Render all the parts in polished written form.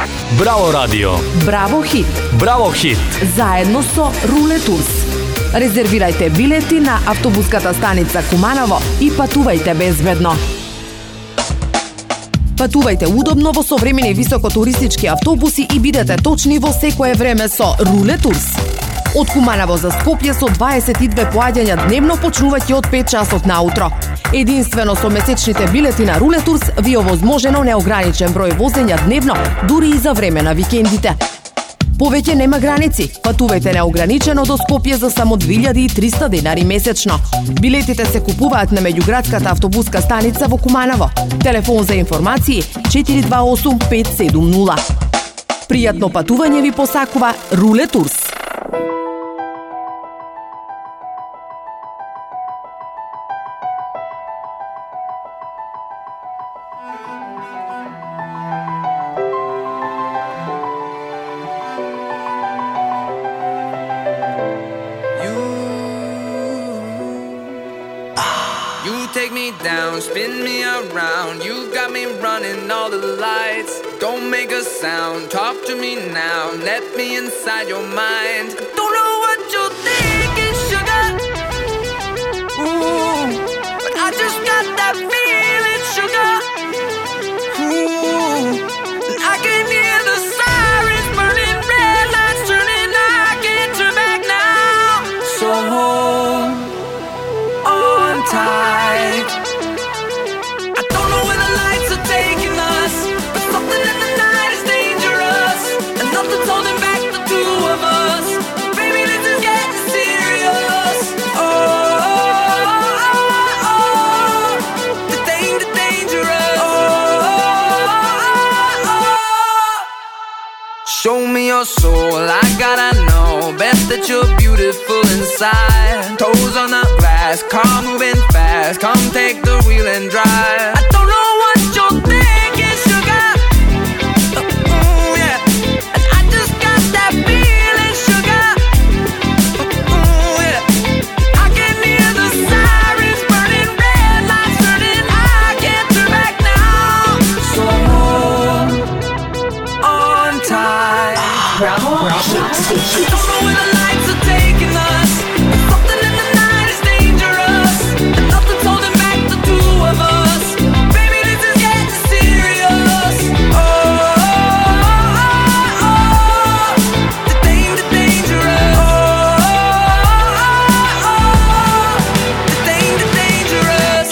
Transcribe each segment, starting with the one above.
Браво радио. Браво хит. Браво хит. Заедно со Руле Турс. Резервирајте билети на автобуската станица Куманово и патувајте безбедно. Патувајте удобно во современи високотуристички автобуси и бидете точни во секое време со Руле Турс. Од Куманово за Скопје со 22 поаѓања дневно, почнувајќи од 5 часот наутро. Единствено со месечните билети на Руле Турс ви е овозможено неограничен број возења дневно, дури и за време на викендите. Повеќе нема граници. Патувајте неограничено до Скопје за само 2300 денари месечно. Билетите се купуваат на меѓуградската автобуска станица во Куманово. Телефон за информации 428 570. Пријатно патување ви посакува Руле Турс. Take me down, spin me around. You got me running all the lights. Don't make a sound, talk to me now. Let me inside your mind. Don't know what you're thinking, sugar. Ooh, but I just got that feeling, sugar. Ooh, and I can hear the sirens burning, red lights turning. I can't turn back now. So hold on tight. Show me your soul, I gotta know. Best that you're beautiful inside. Toes on the glass, car moving fast. Come take the wheel and drive. I don't know what you're thinking, sugar. Ooh, yeah. And I just got that feeling, sugar. Ooh, yeah. I can hear the sirens burning, red lights turning. I can't turn back now. So hold on tight. Bravo. Don't know where the lights are taking us. Something in the night is dangerous, and nothing's holding back the two of us. Baby, this is getting serious. Oh, the dangerous. The dangerous.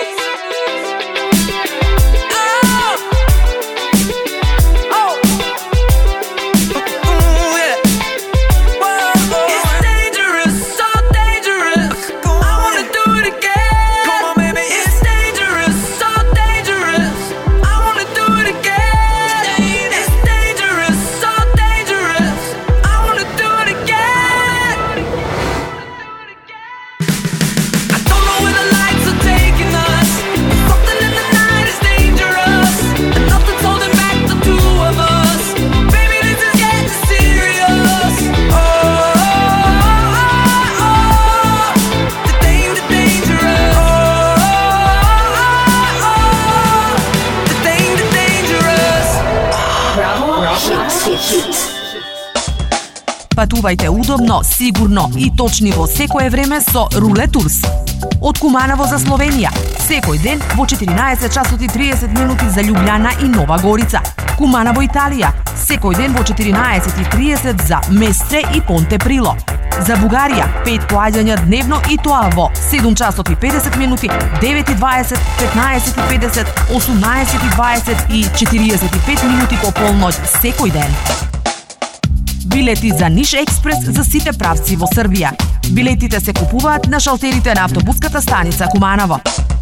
Патувајте удобно, сигурно и точни во секое време со Руле Турс. Од Куманово за Словенија, секој ден во 14 часот и 30 минути за Љубљана и Нова Горица. Куманово Италија, секој ден во 14:30 за Местре и Понте Прило. За Бугарија, 5 поаѓања дневно и тоа во 7 часот и 50 минути, 9:20, 15:50, 18:20 и 45 минути по полноќ секој ден. Билети за Ниш Експрес за сите правци во Србија. Билетите се купуваат на шалтерите на автобуската станица Куманово.